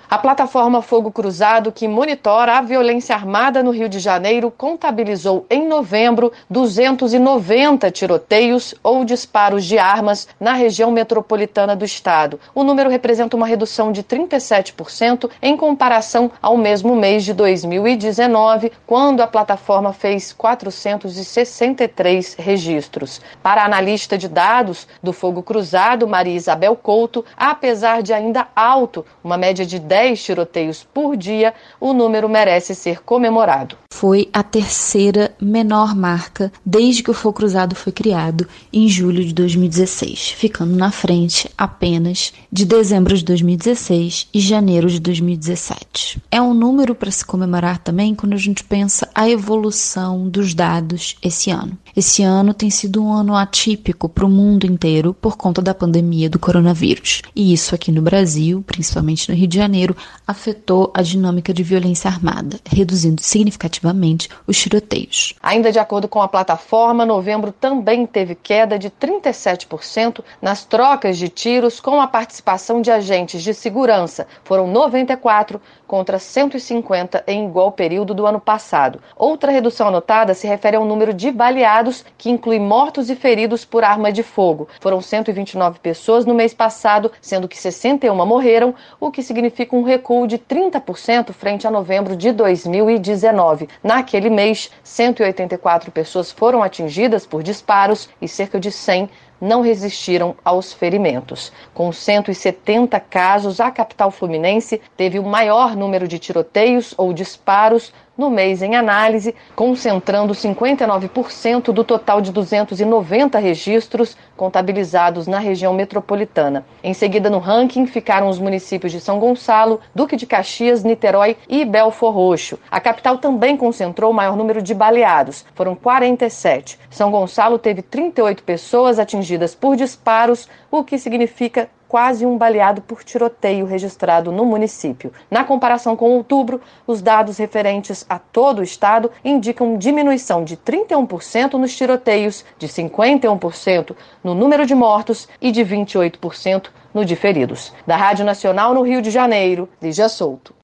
A plataforma Fogo Cruzado, que monitora a violência armada no Rio de Janeiro, contabilizou em novembro 290 tiroteios ou disparos de armas na região metropolitana do estado. O número representa uma redução de 37% em comparação ao mesmo mês de 2019, quando a plataforma fez 463 registros. Para a analista de dados do Fogo Cruzado, Maria Isabel Couto, apesar de ainda alto, uma média de 10 tiroteios por dia, o número merece ser comemorado. Foi a terceira menor marca desde que o Fogo Cruzado foi criado em julho de 2016, ficando na frente apenas de dezembro de 2016 e janeiro de 2017. É um número para se comemorar também quando a gente pensa a evolução dos dados esse ano. Esse ano tem sido um ano atípico para o mundo inteiro por conta da pandemia do coronavírus. E isso aqui no Brasil, principalmente no Rio de Janeiro, afetou a dinâmica de violência armada, reduzindo significativamente os tiroteios. Ainda de acordo com a plataforma, novembro também teve queda de 37% nas trocas de tiros com a participação de agentes de segurança. Foram 94 contra 150 em igual período do ano passado. Outra redução anotada se refere ao número de baleados, que inclui mortos e feridos por arma de fogo. Foram 129 pessoas no mês passado, sendo que 61 morreram, o que significa um recuo de 30% frente a novembro de 2019. Naquele mês, 184 pessoas foram atingidas por disparos e cerca de 100 não resistiram aos ferimentos. Com 170 casos, a capital fluminense teve o maior número de tiroteios ou disparos no mês em análise, concentrando 59% do total de 290 registros contabilizados na região metropolitana. Em seguida, no ranking, ficaram os municípios de São Gonçalo, Duque de Caxias, Niterói e Belfor Roxo. A capital também concentrou o maior número de baleados, foram 47. São Gonçalo teve 38 pessoas atingidas por disparos, o que significa quase um baleado por tiroteio registrado no município. Na comparação com outubro, os dados referentes a todo o estado indicam diminuição de 31% nos tiroteios, de 51% no número de mortos e de 28% no de feridos. Da Rádio Nacional no Rio de Janeiro, Lígia Souto.